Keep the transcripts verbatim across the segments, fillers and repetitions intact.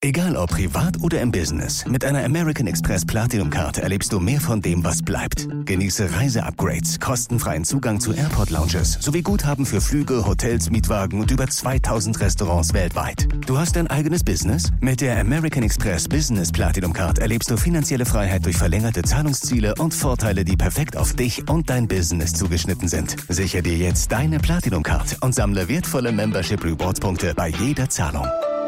Egal ob privat oder im Business, mit einer American Express Platinum Card erlebst du mehr von dem, was bleibt. Genieße Reise-Upgrades, kostenfreien Zugang zu Airport-Lounges sowie Guthaben für Flüge, Hotels, Mietwagen und über zweitausend Restaurants weltweit. Du hast dein eigenes Business? Mit der American Express Business Platinum Card erlebst du finanzielle Freiheit durch verlängerte Zahlungsziele und Vorteile, die perfekt auf dich und dein Business zugeschnitten sind. Sichere dir jetzt deine Platinum Card und sammle wertvolle Membership Rewards Punkte bei jeder Zahlung.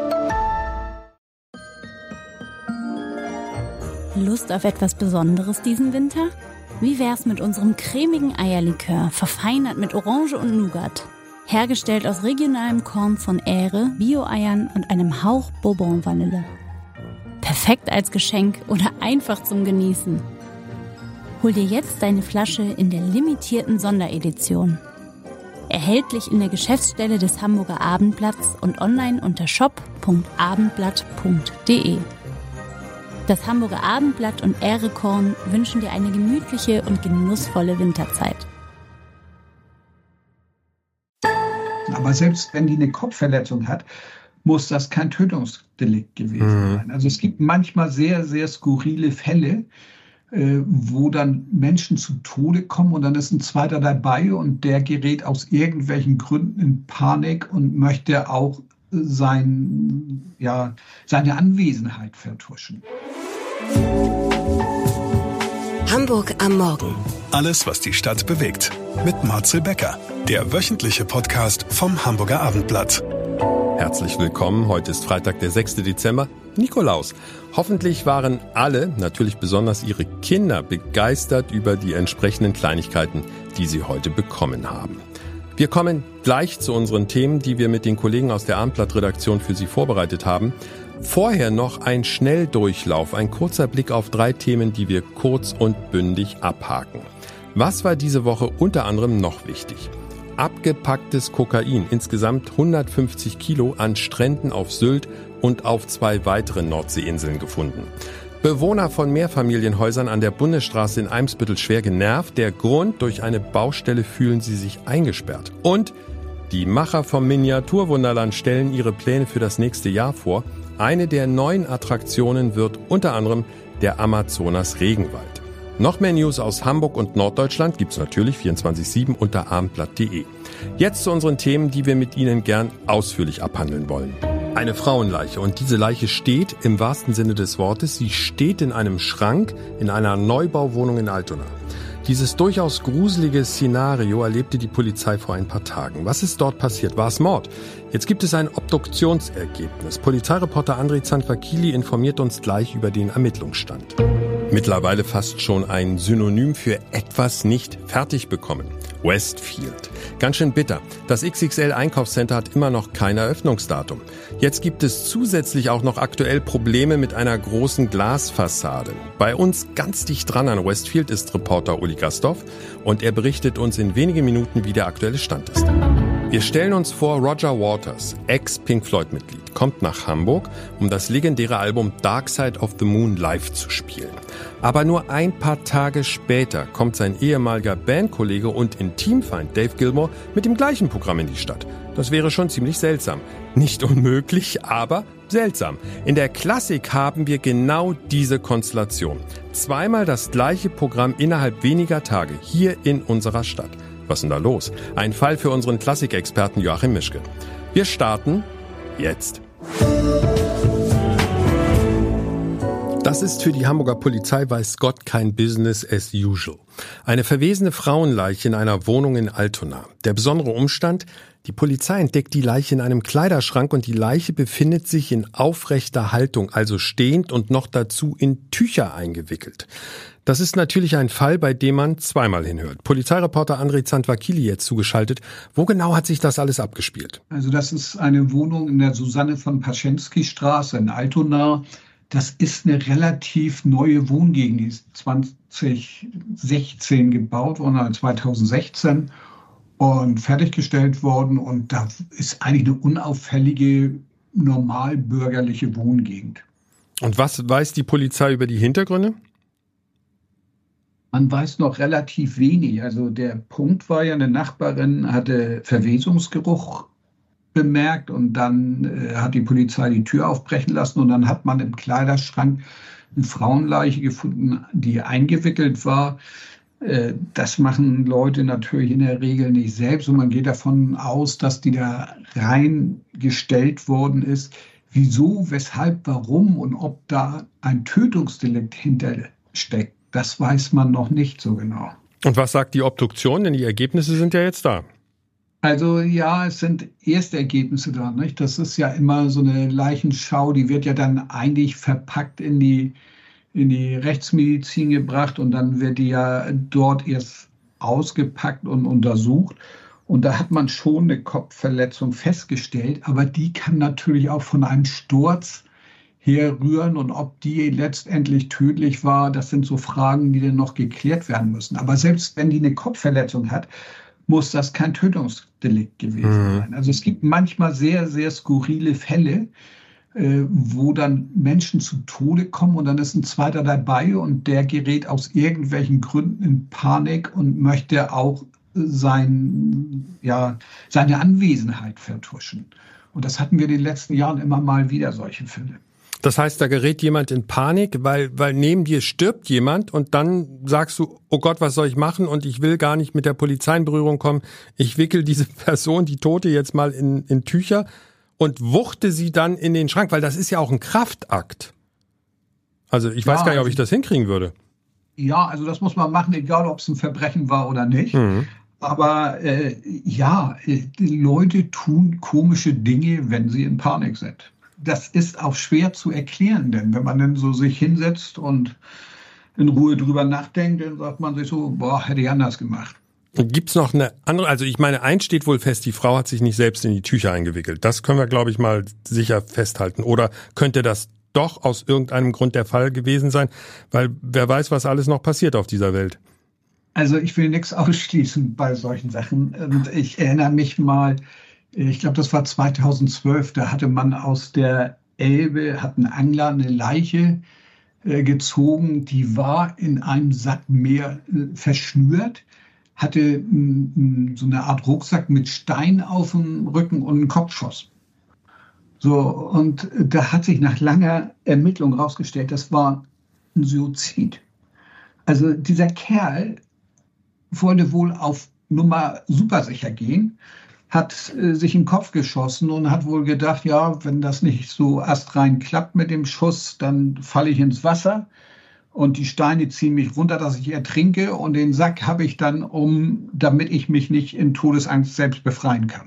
Lust auf etwas Besonderes diesen Winter? Wie wär's mit unserem cremigen Eierlikör, verfeinert mit Orange und Nougat? Hergestellt aus regionalem Korn von Ähre, Bio-Eiern und einem Hauch Bourbon-Vanille. Perfekt als Geschenk oder einfach zum Genießen. Hol dir jetzt deine Flasche in der limitierten Sonderedition. Erhältlich in der Geschäftsstelle des Hamburger Abendblatts und online unter shop punkt abendblatt punkt de. Das Hamburger Abendblatt und Ährekorn wünschen dir eine gemütliche und genussvolle Winterzeit. Aber selbst wenn die eine Kopfverletzung hat, muss das kein Tötungsdelikt gewesen sein. Also es gibt manchmal sehr, sehr skurrile Fälle, wo dann Menschen zu Tode kommen und dann ist ein Zweiter dabei und der gerät aus irgendwelchen Gründen in Panik und möchte auch sein, ja, seine Anwesenheit vertuschen. Hamburg am Morgen. Alles, was die Stadt bewegt. Mit Marcel Becker, der wöchentliche Podcast vom Hamburger Abendblatt. Herzlich willkommen. Heute ist Freitag, der sechster Dezember, Nikolaus. Hoffentlich waren alle, natürlich besonders ihre Kinder, begeistert über die entsprechenden Kleinigkeiten, die sie heute bekommen haben. Wir kommen gleich zu unseren Themen, die wir mit den Kollegen aus der Abendblatt-Redaktion für Sie vorbereitet haben. Vorher noch ein Schnelldurchlauf, ein kurzer Blick auf drei Themen, die wir kurz und bündig abhaken. Was war diese Woche unter anderem noch wichtig? Abgepacktes Kokain, insgesamt hundertfünfzig Kilo an Stränden auf Sylt und auf zwei weiteren Nordseeinseln gefunden. Bewohner von Mehrfamilienhäusern an der Bundesstraße in Eimsbüttel schwer genervt. Der Grund: durch eine Baustelle fühlen sie sich eingesperrt. Und die Macher vom Miniaturwunderland stellen ihre Pläne für das nächste Jahr vor. Eine der neuen Attraktionen wird unter anderem der Amazonas-Regenwald. Noch mehr News aus Hamburg und Norddeutschland gibt's natürlich vierundzwanzig sieben unter abendblatt punkt de. Jetzt zu unseren Themen, die wir mit Ihnen gern ausführlich abhandeln wollen. Eine Frauenleiche, und diese Leiche steht im wahrsten Sinne des Wortes, sie steht in einem Schrank in einer Neubauwohnung in Altona. Dieses durchaus gruselige Szenario erlebte die Polizei vor ein paar Tagen. Was ist dort passiert? War es Mord? Jetzt gibt es ein Obduktionsergebnis. Polizeireporter André Zanfakili informiert uns gleich über den Ermittlungsstand. Mittlerweile fast schon ein Synonym für etwas nicht fertig bekommen. Westfield. Ganz schön bitter. Das X X L-Einkaufscenter hat immer noch kein Eröffnungsdatum. Jetzt gibt es zusätzlich auch noch aktuell Probleme mit einer großen Glasfassade. Bei uns ganz dicht dran an Westfield ist Reporter Uli Gasthoff und er berichtet uns in wenigen Minuten, wie der aktuelle Stand ist. Wir stellen uns vor, Roger Waters, Ex-Pink Floyd-Mitglied, kommt nach Hamburg, um das legendäre Album Dark Side of the Moon live zu spielen. Aber nur ein paar Tage später kommt sein ehemaliger Bandkollege und Intimfeind Dave Gilmour mit dem gleichen Programm in die Stadt. Das wäre schon ziemlich seltsam. Nicht unmöglich, aber seltsam. In der Klassik haben wir genau diese Konstellation. Zweimal das gleiche Programm innerhalb weniger Tage hier in unserer Stadt. Was ist denn da los? Ein Fall für unseren Klassikexperten Joachim Mischke. Wir starten jetzt. Das ist für die Hamburger Polizei weiß Gott kein Business as usual. Eine verwesene Frauenleiche in einer Wohnung in Altona. Der besondere Umstand: die Polizei entdeckt die Leiche in einem Kleiderschrank und die Leiche befindet sich in aufrechter Haltung, also stehend und noch dazu in Tücher eingewickelt. Das ist natürlich ein Fall, bei dem man zweimal hinhört. Polizeireporter André Zanfakili jetzt zugeschaltet. Wo genau hat sich das alles abgespielt? Also das ist eine Wohnung in der Susanne von Paschensky-Straße in Altona. Das ist eine relativ neue Wohngegend, die ist zwanzig sechzehn gebaut worden, also zweitausendsechzehn und fertiggestellt worden. Und da ist eigentlich eine unauffällige, normalbürgerliche Wohngegend. Und was weiß die Polizei über die Hintergründe? Man weiß noch relativ wenig. Also der Punkt war ja, eine Nachbarin hatte Verwesungsgeruch bemerkt und dann äh, hat die Polizei die Tür aufbrechen lassen und dann hat man im Kleiderschrank eine Frauenleiche gefunden, die eingewickelt war. Äh, das machen Leute natürlich in der Regel nicht selbst und man geht davon aus, dass die da reingestellt worden ist. Wieso, weshalb, warum und ob da ein Tötungsdelikt hintersteckt, das weiß man noch nicht so genau. Und was sagt die Obduktion? Denn die Ergebnisse sind ja jetzt da. Also ja, es sind erste Ergebnisse da. Nicht? Das ist ja immer so eine Leichenschau, die wird ja dann eigentlich verpackt in die, in die Rechtsmedizin gebracht und dann wird die ja dort erst ausgepackt und untersucht. Und da hat man schon eine Kopfverletzung festgestellt, aber die kann natürlich auch von einem Sturz herrühren und ob die letztendlich tödlich war, das sind so Fragen, die dann noch geklärt werden müssen. Aber selbst wenn die eine Kopfverletzung hat, muss das kein Tötungsdelikt gewesen sein. Also es gibt manchmal sehr, sehr skurrile Fälle, äh, wo dann Menschen zu Tode kommen und dann ist ein zweiter dabei und der gerät aus irgendwelchen Gründen in Panik und möchte auch sein, ja, seine Anwesenheit vertuschen. Und das hatten wir in den letzten Jahren immer mal wieder, solche Fälle. Das heißt, da gerät jemand in Panik, weil, weil neben dir stirbt jemand und dann sagst du, oh Gott, was soll ich machen und ich will gar nicht mit der Polizei in Berührung kommen. Ich wickel diese Person, die Tote, jetzt mal in, in Tücher und wuchte sie dann in den Schrank, weil das ist ja auch ein Kraftakt. Also ich weiß ja, gar nicht, ob ich das hinkriegen würde. Ja, also das muss man machen, egal ob es ein Verbrechen war oder nicht. Mhm. Aber äh, ja, die Leute tun komische Dinge, wenn sie in Panik sind. Das ist auch schwer zu erklären, denn wenn man dann so sich hinsetzt und in Ruhe drüber nachdenkt, dann sagt man sich so, boah, hätte ich anders gemacht. Gibt's noch eine andere, also ich meine, eins steht wohl fest, die Frau hat sich nicht selbst in die Tücher eingewickelt. Das können wir, glaube ich, mal sicher festhalten. Oder könnte das doch aus irgendeinem Grund der Fall gewesen sein? Weil wer weiß, was alles noch passiert auf dieser Welt. Also ich will nichts ausschließen bei solchen Sachen. Und ich erinnere mich mal, ich glaube, das war zweitausendzwölf, da hatte man aus der Elbe, hat ein Angler eine Leiche äh, gezogen, die war in einem Sack Meer äh, verschnürt, hatte m, m, so eine Art Rucksack mit Stein auf dem Rücken und einen Kopfschuss. So, und da hat sich nach langer Ermittlung herausgestellt, das war ein Suizid. Also dieser Kerl wollte wohl auf Nummer supersicher gehen, hat äh, sich in den Kopf geschossen und hat wohl gedacht, ja, wenn das nicht so astrein klappt mit dem Schuss, dann falle ich ins Wasser und die Steine ziehen mich runter, dass ich ertrinke und den Sack habe ich dann, um, damit ich mich nicht in Todesangst selbst befreien kann.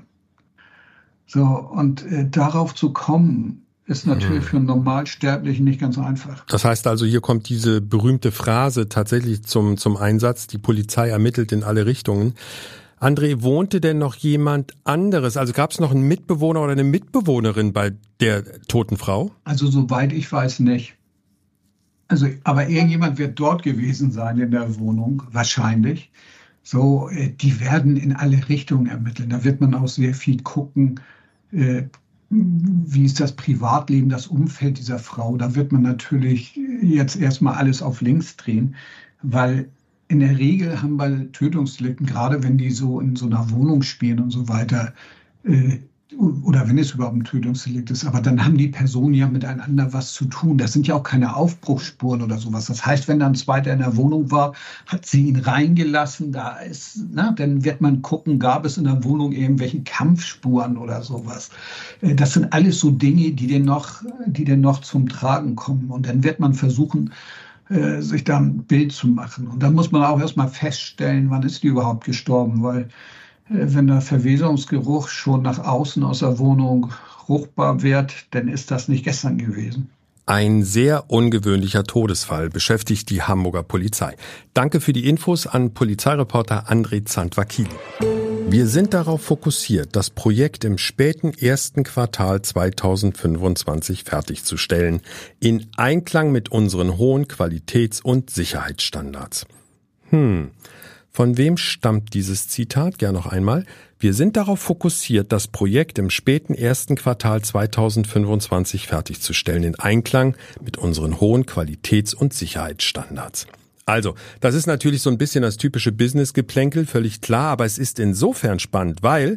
So, und äh, darauf zu kommen, ist natürlich für einen Normalsterblichen nicht ganz einfach. Das heißt also, hier kommt diese berühmte Phrase tatsächlich zum, zum Einsatz, die Polizei ermittelt in alle Richtungen. André, wohnte denn noch jemand anderes? Also gab es noch einen Mitbewohner oder eine Mitbewohnerin bei der toten Frau? Also soweit ich weiß nicht. Also, aber irgendjemand wird dort gewesen sein in der Wohnung, wahrscheinlich. So, die werden in alle Richtungen ermitteln. Da wird man auch sehr viel gucken, äh, wie ist das Privatleben, das Umfeld dieser Frau. Da wird man natürlich jetzt erstmal alles auf links drehen, weil in der Regel haben bei Tötungsdelikten, gerade wenn die so in so einer Wohnung spielen und so weiter, äh, oder wenn es überhaupt ein Tötungsdelikt ist, aber dann haben die Personen ja miteinander was zu tun. Das sind ja auch keine Aufbruchsspuren oder sowas. Das heißt, wenn dann ein Zweiter in der Wohnung war, hat sie ihn reingelassen, da ist, na, dann wird man gucken, gab es in der Wohnung irgendwelche Kampfspuren oder sowas. Das sind alles so Dinge, die denn noch, die denn noch zum Tragen kommen. Und dann wird man versuchen, sich da ein Bild zu machen. Und dann muss man auch erstmal feststellen, wann ist die überhaupt gestorben, weil wenn der Verwesungsgeruch schon nach außen aus der Wohnung ruchbar wird, dann ist das nicht gestern gewesen. Ein sehr ungewöhnlicher Todesfall beschäftigt die Hamburger Polizei. Danke für die Infos an Polizeireporter André Zandvakili. Wir sind darauf fokussiert, das Projekt im späten ersten Quartal zweitausendfünfundzwanzig fertigzustellen, in Einklang mit unseren hohen Qualitäts- und Sicherheitsstandards. Hm... Von wem stammt dieses Zitat? Gern noch einmal. Wir sind darauf fokussiert, das Projekt im späten ersten Quartal zweitausendfünfundzwanzig fertigzustellen, in Einklang mit unseren hohen Qualitäts- und Sicherheitsstandards. Also, das ist natürlich so ein bisschen das typische Business-Geplänkel, völlig klar, aber es ist insofern spannend, weil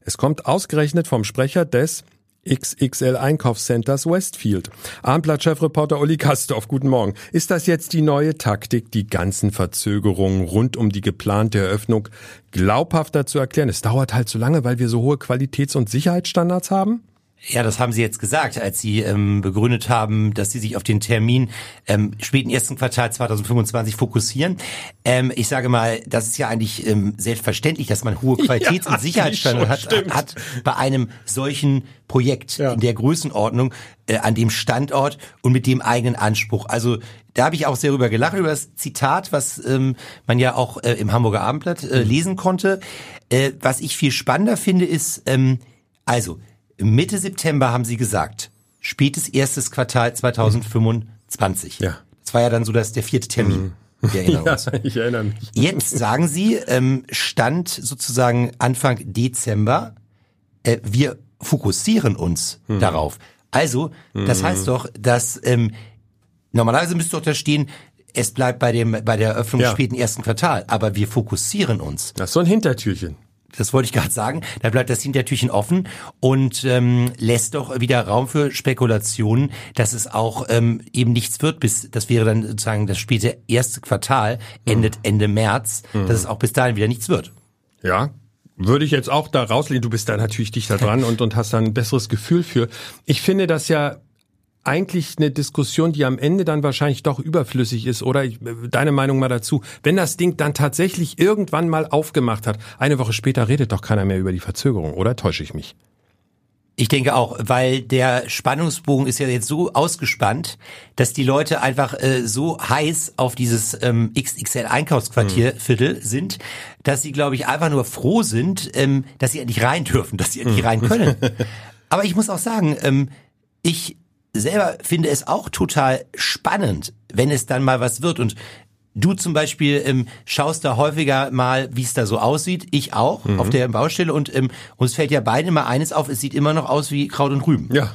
Es kommt ausgerechnet vom Sprecher des X X L-Einkaufscenters Westfield. Abendblatt-Chefreporter Uli Kastorf, guten Morgen. Ist das jetzt die neue Taktik, die ganzen Verzögerungen rund um die geplante Eröffnung glaubhafter zu erklären? Es dauert halt so lange, weil wir so hohe Qualitäts- und Sicherheitsstandards haben? Ja, das haben Sie jetzt gesagt, als Sie ähm, begründet haben, dass Sie sich auf den Termin ähm, späten ersten Quartal zwanzig fünfundzwanzig fokussieren. Ähm, ich sage mal, das ist ja eigentlich ähm, selbstverständlich, dass man hohe Qualitäts- ja, und Sicherheitsstandards hat, hat bei einem solchen Projekt ja. in der Größenordnung, äh, an dem Standort und mit dem eigenen Anspruch. Also da habe ich auch sehr rüber gelacht, über das Zitat, was ähm, man ja auch äh, im Hamburger Abendblatt äh, lesen konnte. Äh, was ich viel spannender finde, ist, ähm, also Mitte September haben Sie gesagt, spätes erstes Quartal zwanzig fünfundzwanzig. Ja. Das war ja dann so das der vierte Termin. Mhm. Wir erinnern uns. Ja, ich erinnere mich. Jetzt sagen Sie, ähm, Stand sozusagen Anfang Dezember, äh, wir fokussieren uns mhm. darauf. Also, das mhm. heißt doch, dass ähm, normalerweise müsste doch da stehen, es bleibt bei dem bei der Eröffnung ja. späten ersten Quartal, aber wir fokussieren uns. Das ist so ein Hintertürchen. Das wollte ich gerade sagen. Da bleibt das Hintertürchen offen und ähm, lässt doch wieder Raum für Spekulationen, dass es auch ähm, eben nichts wird, bis das wäre dann sozusagen das späte erste Quartal, endet Ende März, mhm. dass es auch bis dahin wieder nichts wird. Ja, würde ich jetzt auch da rauslehnen. Du bist da natürlich dichter dran und, und hast da ein besseres Gefühl für. Ich finde das ja eigentlich eine Diskussion, die am Ende dann wahrscheinlich doch überflüssig ist, oder? Ich, deine Meinung mal dazu. Wenn das Ding dann tatsächlich irgendwann mal aufgemacht hat, eine Woche später redet doch keiner mehr über die Verzögerung, oder? Täusche ich mich? Ich denke auch, weil der Spannungsbogen ist ja jetzt so ausgespannt, dass die Leute einfach äh, so heiß auf dieses ähm, X X L-Einkaufsquartierviertel hm. sind, dass sie, glaube ich, einfach nur froh sind, ähm, dass sie endlich rein dürfen, dass sie endlich hm. rein können. Aber ich muss auch sagen, ähm, ich selber finde es auch total spannend, wenn es dann mal was wird. Und du zum Beispiel ähm, schaust da häufiger mal, wie es da so aussieht. Ich auch, mhm. auf der Baustelle. Und ähm, uns fällt ja beiden immer eines auf, es sieht immer noch aus wie Kraut und Rüben. Ja,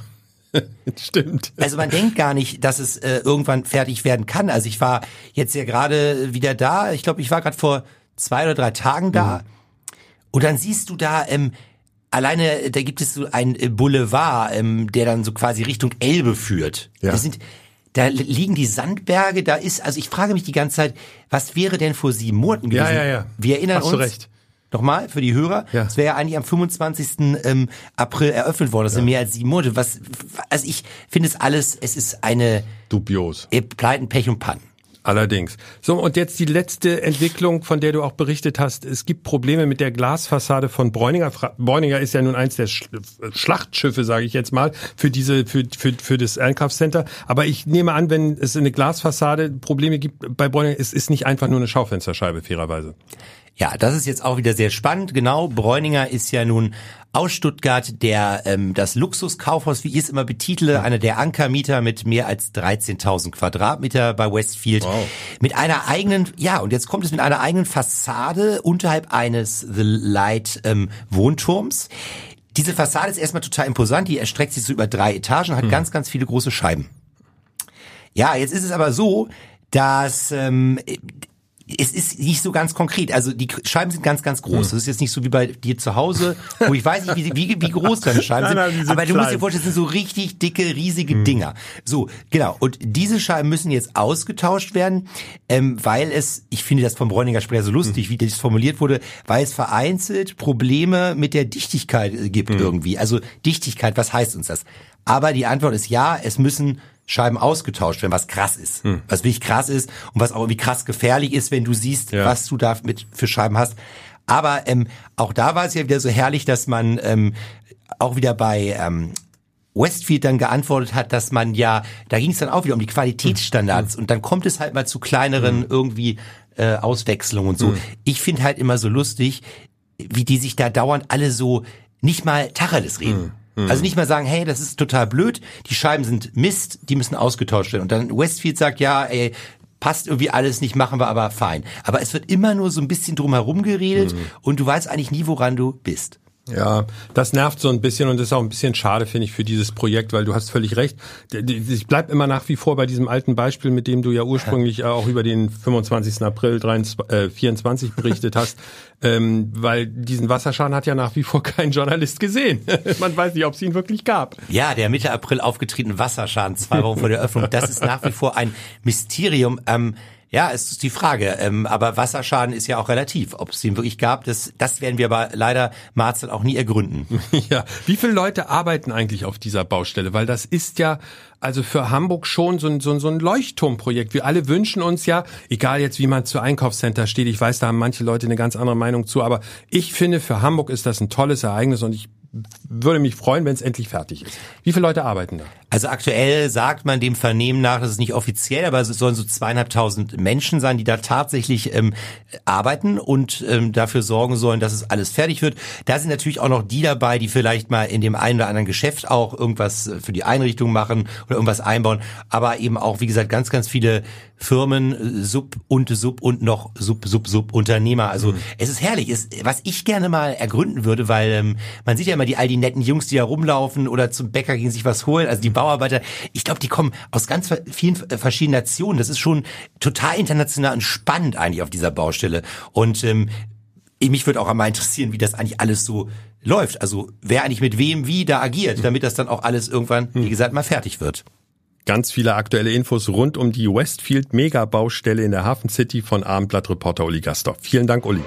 stimmt. Also man denkt gar nicht, dass es äh, irgendwann fertig werden kann. Also ich war jetzt ja gerade wieder da. Ich glaube, ich war gerade vor zwei oder drei Tagen da. Mhm. Und dann siehst du da... Ähm, Alleine, da gibt es so ein Boulevard, ähm, der dann so quasi Richtung Elbe führt. Ja. Das sind, da liegen die Sandberge, da ist, also ich frage mich die ganze Zeit, was wäre denn vor sieben Monaten gewesen? Ja, ja, ja. Wir erinnern Hast uns. Du recht. Nochmal für die Hörer. Ja. Das wäre ja eigentlich am fünfundzwanzigsten Ähm, April eröffnet worden. Das sind ja. mehr als sieben Monate. Was, also ich finde es alles, es ist eine dubios. Pleiten, Pech und Pannen. Allerdings. So, und jetzt die letzte Entwicklung, von der du auch berichtet hast. Es gibt Probleme mit der Glasfassade von Bräuninger. Bräuninger ist ja nun eins der Schlachtschiffe, sage ich jetzt mal, für diese, für, für, für das Einkaufscenter. Aber ich nehme an, wenn es eine Glasfassade Probleme gibt bei Bräuninger, es ist nicht einfach nur eine Schaufensterscheibe, fairerweise. Ja, das ist jetzt auch wieder sehr spannend. Genau, Bräuninger ist ja nun aus Stuttgart der ähm, das Luxuskaufhaus, wie ich es immer betitle, ja. einer der Ankermieter mit mehr als dreizehntausend Quadratmeter bei Westfield. Wow. Mit einer eigenen, ja, und jetzt kommt es mit einer eigenen Fassade unterhalb eines The Light ähm, Wohnturms. Diese Fassade ist erstmal total imposant, die erstreckt sich so über drei Etagen, hat hm. ganz, ganz viele große Scheiben. Ja, jetzt ist es aber so, dass... Ähm, es ist nicht so ganz konkret. Also die Scheiben sind ganz, ganz groß. Das ist jetzt nicht so wie bei dir zu Hause, wo ich weiß nicht, wie, wie, wie groß deine Scheiben sind. Nein, nein, sind aber du klein. Musst dir vorstellen, das sind so richtig dicke, riesige mhm. Dinger. So, genau. Und diese Scheiben müssen jetzt ausgetauscht werden, ähm, weil es, ich finde das vom Bräuninger Sprecher so lustig, mhm. wie das formuliert wurde, weil es vereinzelt Probleme mit der Dichtigkeit gibt mhm. irgendwie. Also Dichtigkeit, was heißt uns das? Aber die Antwort ist ja, es müssen Scheiben ausgetauscht werden, was krass ist. Hm. Was wirklich krass ist und was auch irgendwie krass gefährlich ist, wenn du siehst, ja. was du da mit für Scheiben hast. Aber ähm, auch da war es ja wieder so herrlich, dass man ähm, auch wieder bei ähm, Westfield dann geantwortet hat, dass man ja, da ging es dann auch wieder um die Qualitätsstandards hm. und dann kommt es halt mal zu kleineren hm. irgendwie äh, Auswechslungen und so. Hm. Ich finde halt immer so lustig, wie die sich da dauernd alle so nicht mal Tacheles reden. Hm. Also nicht mal sagen, hey, das ist total blöd, die Scheiben sind Mist, die müssen ausgetauscht werden. Und dann Westfield sagt, ja, ey, passt irgendwie alles nicht, machen wir aber fein. Aber es wird immer nur so ein bisschen drum herum geredet mhm. und du weißt eigentlich nie, woran du bist. Ja, das nervt so ein bisschen und ist auch ein bisschen schade, finde ich, für dieses Projekt, weil du hast völlig recht. Ich bleib immer nach wie vor bei diesem alten Beispiel, mit dem du ja ursprünglich auch über den fünfundzwanzigsten April vierundzwanzig berichtet hast, ähm, weil diesen Wasserschaden hat ja nach wie vor kein Journalist gesehen. Man weiß nicht, ob es ihn wirklich gab. Ja, der Mitte April aufgetretene Wasserschaden, zwei Wochen vor der Öffnung, das ist nach wie vor ein Mysterium. Ähm, Ja, es ist die Frage. Ähm, aber Wasserschaden ist ja auch relativ. Ob es den wirklich gab, das, das werden wir aber leider, Marcel, auch nie ergründen. Ja, wie viele Leute arbeiten eigentlich auf dieser Baustelle? Weil das ist ja also für Hamburg schon so ein, so ein, so ein Leuchtturmprojekt. Wir alle wünschen uns ja, egal jetzt wie man zu Einkaufscenter steht, ich weiß, da haben manche Leute eine ganz andere Meinung zu, aber ich finde, für Hamburg ist das ein tolles Ereignis und ich würde mich freuen, wenn es endlich fertig ist. Wie viele Leute arbeiten da? Also aktuell sagt man dem Vernehmen nach, das ist nicht offiziell, aber es sollen so zweieinhalbtausend Menschen sein, die da tatsächlich ähm, arbeiten und ähm, dafür sorgen sollen, dass es alles fertig wird. Da sind natürlich auch noch die dabei, die vielleicht mal in dem einen oder anderen Geschäft auch irgendwas für die Einrichtung machen oder irgendwas einbauen, aber eben auch, wie gesagt, ganz, ganz viele Firmen, Sub und Sub und noch Sub, Sub, Sub Unternehmer. Also mhm. es ist herrlich. Es, was ich gerne mal ergründen würde, weil ähm, man sieht ja immer die all die netten Jungs, die da rumlaufen oder zum Bäcker gehen sich was holen. Also die Bauarbeiter, ich glaube, die kommen aus ganz vielen verschiedenen Nationen. Das ist schon total international und spannend eigentlich auf dieser Baustelle. Und ähm, mich würde auch einmal interessieren, wie das eigentlich alles so läuft. Also wer eigentlich mit wem wie da agiert, damit das dann auch alles irgendwann, wie gesagt, mal fertig wird. Ganz viele aktuelle Infos rund um die Westfield Mega-Baustelle in der Hafen City von Abendblatt-Reporter Uli Gastorf. Vielen Dank, Uli.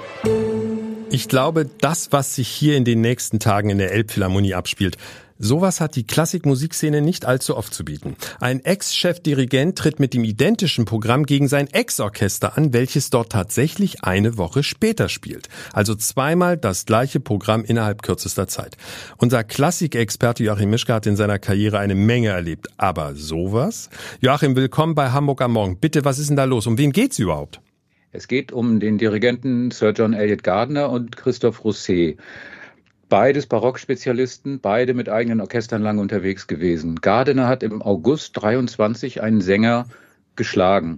Ich glaube, das, was sich hier in den nächsten Tagen in der Elbphilharmonie abspielt, sowas hat die Klassikmusikszene nicht allzu oft zu bieten. Ein Ex-Chefdirigent tritt mit dem identischen Programm gegen sein Ex-Orchester an, welches dort tatsächlich eine Woche später spielt. Also zweimal das gleiche Programm innerhalb kürzester Zeit. Unser Klassikexperte Joachim Mischke hat in seiner Karriere eine Menge erlebt. Aber sowas? Joachim, willkommen bei Hamburg am Morgen. Bitte, was ist denn da los? Um wen geht's überhaupt? Es geht um den Dirigenten Sir John Eliot Gardiner und Christophe Rousset. Beides Barockspezialisten, beide mit eigenen Orchestern lange unterwegs gewesen. Gardiner hat im August dreiundzwanzig einen Sänger geschlagen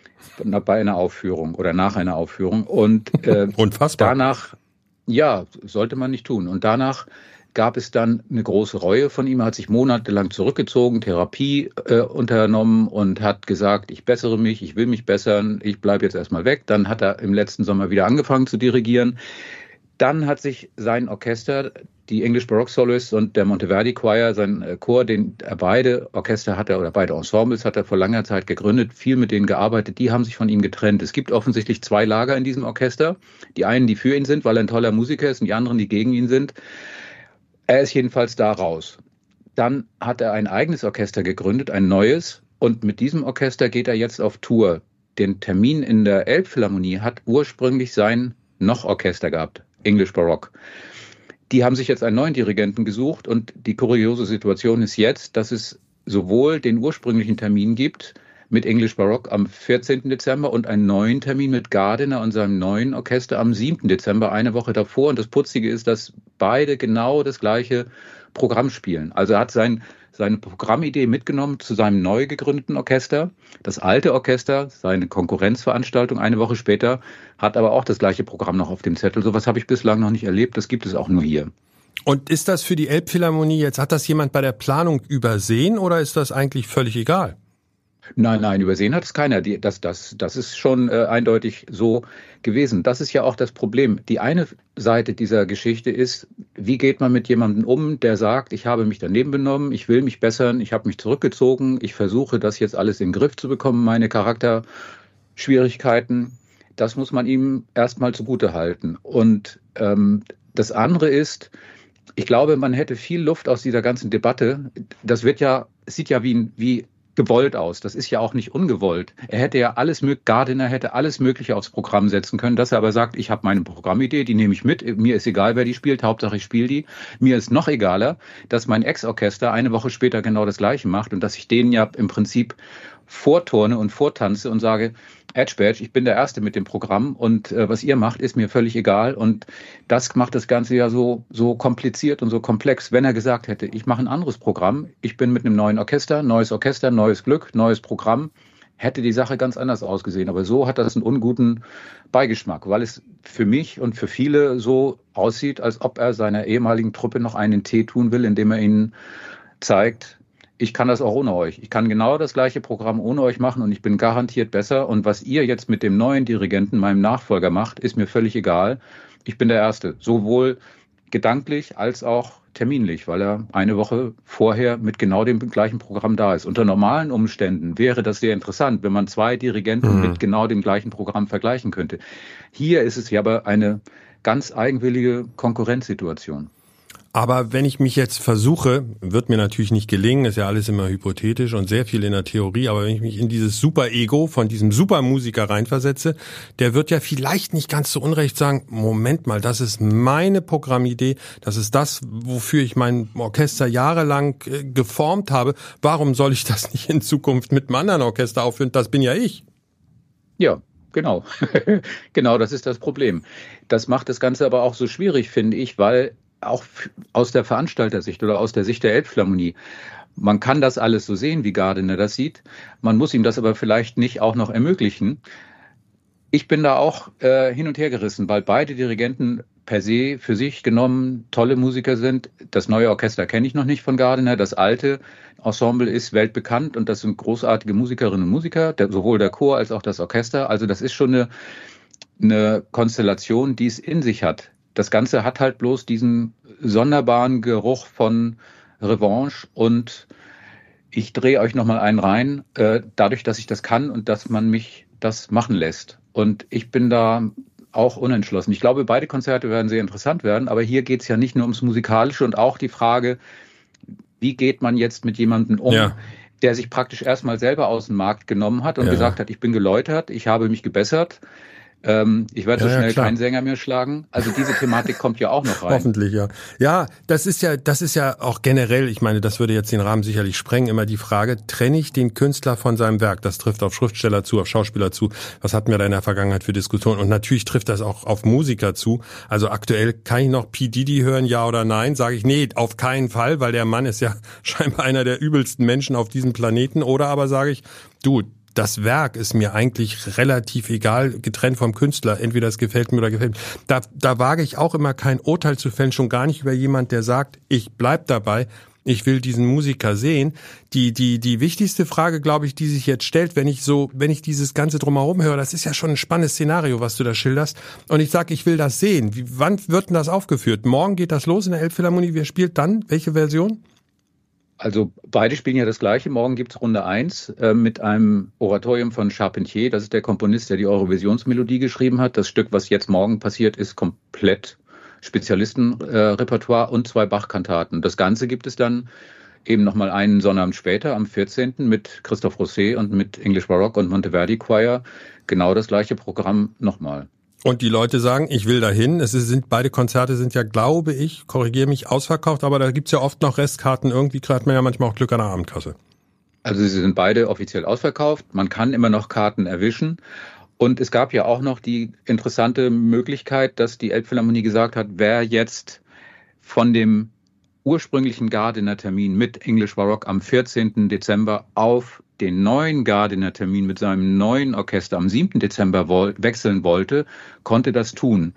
bei einer Aufführung oder nach einer Aufführung. Und äh, Unfassbar. Danach, ja, sollte man nicht tun. Und danach gab es dann eine große Reue von ihm. Er hat sich monatelang zurückgezogen, Therapie äh, unternommen und hat gesagt, ich bessere mich, ich will mich bessern, ich bleibe jetzt erstmal weg. Dann hat er im letzten Sommer wieder angefangen zu dirigieren. Dann hat sich sein Orchester, die English Baroque Soloists und der Monteverdi Choir, sein Chor, den er beide Orchester hat er oder beide Ensembles hat er vor langer Zeit gegründet, viel mit denen gearbeitet, die haben sich von ihm getrennt. Es gibt offensichtlich zwei Lager in diesem Orchester. Die einen, die für ihn sind, weil er ein toller Musiker ist, und die anderen, die gegen ihn sind. Er ist jedenfalls da raus. Dann hat er ein eigenes Orchester gegründet, ein neues, und mit diesem Orchester geht er jetzt auf Tour. Den Termin in der Elbphilharmonie hat ursprünglich sein Noch-Orchester gehabt, English Baroque. Die haben sich jetzt einen neuen Dirigenten gesucht und die kuriose Situation ist jetzt, dass es sowohl den ursprünglichen Termin gibt mit English Baroque am vierzehnten Dezember und einen neuen Termin mit Gardiner und seinem neuen Orchester am siebten Dezember, eine Woche davor. Und das Putzige ist, dass beide genau das gleiche Programm spielen. Also er hat sein, seine Programmidee mitgenommen zu seinem neu gegründeten Orchester. Das alte Orchester, seine Konkurrenzveranstaltung eine Woche später, hat aber auch das gleiche Programm noch auf dem Zettel. Sowas habe ich bislang noch nicht erlebt. Das gibt es auch nur hier. Und ist das für die Elbphilharmonie jetzt, hat das jemand bei der Planung übersehen oder ist das eigentlich völlig egal? Nein, nein, übersehen hat es keiner. Die, das, das, das ist schon äh, eindeutig so gewesen. Das ist ja auch das Problem. Die eine Seite dieser Geschichte ist, wie geht man mit jemandem um, der sagt, ich habe mich daneben benommen, ich will mich bessern, ich habe mich zurückgezogen, ich versuche das jetzt alles in den Griff zu bekommen, meine Charakterschwierigkeiten. Das muss man ihm erstmal zugute halten. Und ähm, das andere ist, ich glaube, man hätte viel Luft aus dieser ganzen Debatte. Das wird ja, es sieht ja wie, wie gewollt aus. Das ist ja auch nicht ungewollt. Er hätte ja alles, Gardiner hätte alles Mögliche aufs Programm setzen können, dass er aber sagt, ich habe meine Programmidee, die nehme ich mit, mir ist egal, wer die spielt, Hauptsache ich spiele die. Mir ist noch egaler, dass mein Ex-Orchester eine Woche später genau das Gleiche macht und dass ich denen ja im Prinzip vorturne und vortanze und sage, Edge Badge, ich bin der Erste mit dem Programm und äh, was ihr macht, ist mir völlig egal. Und das macht das Ganze ja so, so kompliziert und so komplex. Wenn er gesagt hätte, ich mache ein anderes Programm, ich bin mit einem neuen Orchester, neues Orchester, neues Glück, neues Programm, hätte die Sache ganz anders ausgesehen. Aber so hat das einen unguten Beigeschmack, weil es für mich und für viele so aussieht, als ob er seiner ehemaligen Truppe noch einen Tee tun will, indem er ihnen zeigt, ich kann das auch ohne euch. Ich kann genau das gleiche Programm ohne euch machen und ich bin garantiert besser. Und was ihr jetzt mit dem neuen Dirigenten, meinem Nachfolger, macht, ist mir völlig egal. Ich bin der Erste, sowohl gedanklich als auch terminlich, weil er eine Woche vorher mit genau dem gleichen Programm da ist. Unter normalen Umständen wäre das sehr interessant, wenn man zwei Dirigenten mhm. mit genau dem gleichen Programm vergleichen könnte. Hier ist es ja aber eine ganz eigenwillige Konkurrenzsituation. Aber wenn ich mich jetzt versuche, wird mir natürlich nicht gelingen, ist ja alles immer hypothetisch und sehr viel in der Theorie, aber wenn ich mich in dieses Super-Ego von diesem Supermusiker reinversetze, der wird ja vielleicht nicht ganz so unrecht sagen, Moment mal, das ist meine Programmidee, das ist das, wofür ich mein Orchester jahrelang äh, geformt habe, warum soll ich das nicht in Zukunft mit einem anderen Orchester aufführen, das bin ja ich. Ja. Genau, genau, das ist das Problem. Das macht das Ganze aber auch so schwierig, finde ich, weil auch aus der Veranstaltersicht oder aus der Sicht der Elbphilharmonie, man kann das alles so sehen, wie Gardiner das sieht, man muss ihm das aber vielleicht nicht auch noch ermöglichen. Ich bin da auch äh, hin und her gerissen, weil beide Dirigenten per se für sich genommen tolle Musiker sind. Das neue Orchester kenne ich noch nicht von Gardiner, das alte Ensemble ist weltbekannt und das sind großartige Musikerinnen und Musiker, der, sowohl der Chor als auch das Orchester. Also das ist schon eine, eine Konstellation, die es in sich hat. Das Ganze hat halt bloß diesen sonderbaren Geruch von Revanche und ich drehe euch nochmal einen rein, äh, dadurch, dass ich das kann und dass man mich das machen lässt. Und ich bin da auch unentschlossen. Ich glaube, beide Konzerte werden sehr interessant werden, aber hier geht es ja nicht nur ums Musikalische und auch die Frage, wie geht man jetzt mit jemandem um, ja. der sich praktisch erstmal selber aus dem Markt genommen hat und ja. gesagt hat, ich bin geläutert, ich habe mich gebessert. Ähm, ich werde so ja, schnell ja, keinen Sänger mehr schlagen. Also diese Thematik kommt ja auch noch rein. Hoffentlich, ja. Ja, das ist ja, das ist ja auch generell, ich meine, das würde jetzt den Rahmen sicherlich sprengen, immer die Frage, trenne ich den Künstler von seinem Werk? Das trifft auf Schriftsteller zu, auf Schauspieler zu. Was hatten wir da in der Vergangenheit für Diskussionen? Und natürlich trifft das auch auf Musiker zu. Also aktuell kann ich noch P. Diddy hören, ja oder nein? Sage ich, nee, auf keinen Fall, weil der Mann ist ja scheinbar einer der übelsten Menschen auf diesem Planeten. Oder aber sage ich, du, das Werk ist mir eigentlich relativ egal, getrennt vom Künstler. Entweder es gefällt mir oder gefällt mir. Da, da wage ich auch immer kein Urteil zu fällen, schon gar nicht über jemand, der sagt, ich bleib dabei, ich will diesen Musiker sehen. Die, die, die wichtigste Frage, glaube ich, die sich jetzt stellt, wenn ich so, wenn ich dieses Ganze drumherum höre, das ist ja schon ein spannendes Szenario, was du da schilderst. Und ich sage, ich will das sehen. Wie, wann wird denn das aufgeführt? Morgen geht das los in der Elbphilharmonie. Wer spielt dann? Welche Version? Also beide spielen ja das Gleiche. Morgen gibt's Runde eins äh, mit einem Oratorium von Charpentier. Das ist der Komponist, der die Eurovisionsmelodie geschrieben hat. Das Stück, was jetzt morgen passiert, ist komplett Spezialistenrepertoire äh, und zwei Bach-Kantaten. Das Ganze gibt es dann eben nochmal einen Sonnabend später, am vierzehnten mit Christoph Rousset und mit English Baroque und Monteverdi Choir. Genau das gleiche Programm nochmal. Und die Leute sagen, ich will dahin. Es sind, beide Konzerte sind ja, glaube ich, korrigiere mich, ausverkauft, aber da gibt's ja oft noch Restkarten. Irgendwie hat man ja manchmal auch Glück an der Abendkasse. Also sie sind beide offiziell ausverkauft. Man kann immer noch Karten erwischen. Und es gab ja auch noch die interessante Möglichkeit, dass die Elbphilharmonie gesagt hat, wer jetzt von dem ursprünglichen Gardiner-Termin mit English Baroque am vierzehnten Dezember auf den neuen Gardiner-Termin mit seinem neuen Orchester am siebten Dezember woll- wechseln wollte, konnte das tun.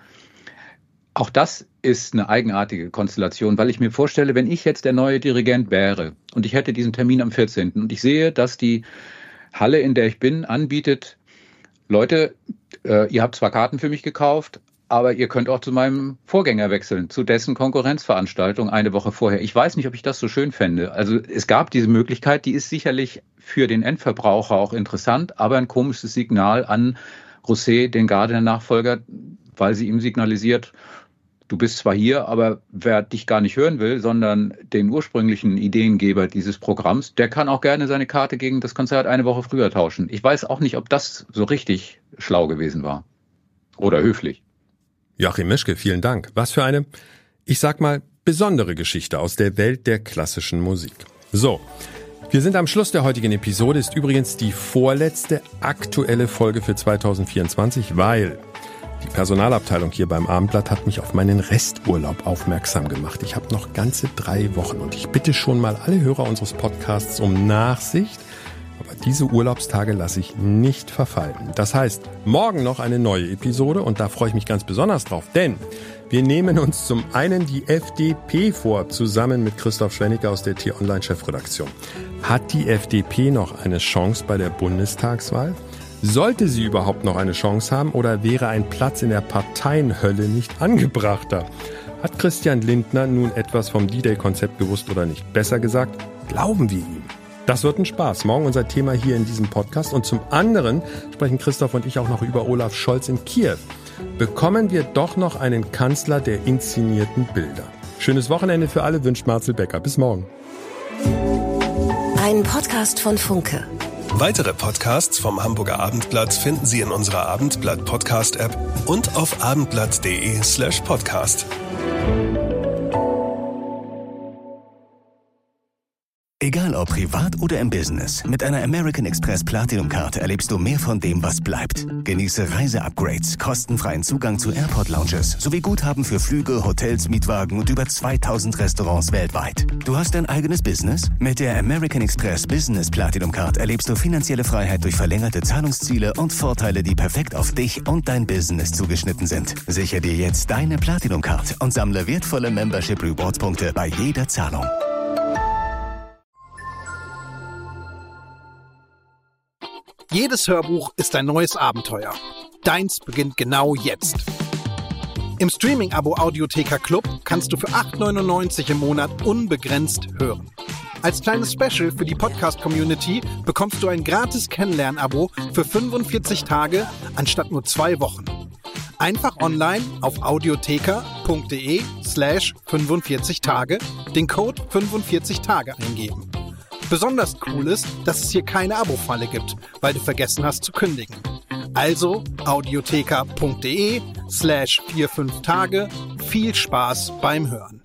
Auch das ist eine eigenartige Konstellation, weil ich mir vorstelle, wenn ich jetzt der neue Dirigent wäre und ich hätte diesen Termin am vierzehnten und ich sehe, dass die Halle, in der ich bin, anbietet, Leute, äh, ihr habt zwar Karten für mich gekauft, aber ihr könnt auch zu meinem Vorgänger wechseln, zu dessen Konkurrenzveranstaltung eine Woche vorher. Ich weiß nicht, ob ich das so schön fände. Also es gab diese Möglichkeit, die ist sicherlich für den Endverbraucher auch interessant, aber ein komisches Signal an Rousset, den Gardiner-Nachfolger, weil sie ihm signalisiert, du bist zwar hier, aber wer dich gar nicht hören will, sondern den ursprünglichen Ideengeber dieses Programms, der kann auch gerne seine Karte gegen das Konzert eine Woche früher tauschen. Ich weiß auch nicht, ob das so richtig schlau gewesen war oder höflich. Joachim Mischke, vielen Dank. Was für eine, ich sag mal, besondere Geschichte aus der Welt der klassischen Musik. So, wir sind am Schluss der heutigen Episode, ist übrigens die vorletzte aktuelle Folge für zwanzig vierundzwanzig, weil die Personalabteilung hier beim Abendblatt hat mich auf meinen Resturlaub aufmerksam gemacht. Ich habe noch ganze drei Wochen und ich bitte schon mal alle Hörer unseres Podcasts um Nachsicht. Aber Diese Urlaubstage lasse ich nicht verfallen. Das heißt, morgen noch eine neue Episode und da freue ich mich ganz besonders drauf, denn wir nehmen uns zum einen die F D P vor, zusammen mit Christoph Schwennicke aus der T-Online-Chefredaktion. Hat die F D P noch eine Chance bei der Bundestagswahl? Sollte sie überhaupt noch eine Chance haben oder wäre ein Platz in der Parteienhölle nicht angebrachter? Hat Christian Lindner nun etwas vom D-Day-Konzept gewusst oder nicht? Besser gesagt, glauben wir ihm? Das wird ein Spaß. Morgen unser Thema hier in diesem Podcast. Und zum anderen sprechen Christoph und ich auch noch über Olaf Scholz in Kiew. Bekommen wir doch noch einen Kanzler der inszenierten Bilder. Schönes Wochenende für alle, wünscht Marcel Becker. Bis morgen. Ein Podcast von Funke. Weitere Podcasts vom Hamburger Abendblatt finden Sie in unserer Abendblatt-Podcast-App und auf abendblatt.de slash podcast. Egal ob privat oder im Business, mit einer American Express Platinum-Karte erlebst du mehr von dem, was bleibt. Genieße Reise-Upgrades, kostenfreien Zugang zu Airport-Lounges sowie Guthaben für Flüge, Hotels, Mietwagen und über zweitausend Restaurants weltweit. Du hast dein eigenes Business? Mit der American Express Business Platinum-Card erlebst du finanzielle Freiheit durch verlängerte Zahlungsziele und Vorteile, die perfekt auf dich und dein Business zugeschnitten sind. Sichere dir jetzt deine Platinum-Card und sammle wertvolle Membership-Rewards-Punkte bei jeder Zahlung. Jedes Hörbuch ist ein neues Abenteuer. Deins beginnt genau jetzt. Im Streaming-Abo Audiotheka Club kannst du für acht neunundneunzig im Monat unbegrenzt hören. Als kleines Special für die Podcast-Community bekommst du ein gratis Kennenlern-Abo für fünfundvierzig Tage anstatt nur zwei Wochen. Einfach online auf audiotheka.de slash 45 Tage den Code fünfundvierzig Tage eingeben. Besonders cool ist, dass es hier keine Abo-Falle gibt, weil du vergessen hast zu kündigen. Also audiotheka.de slash 45 Tage. Viel Spaß beim Hören.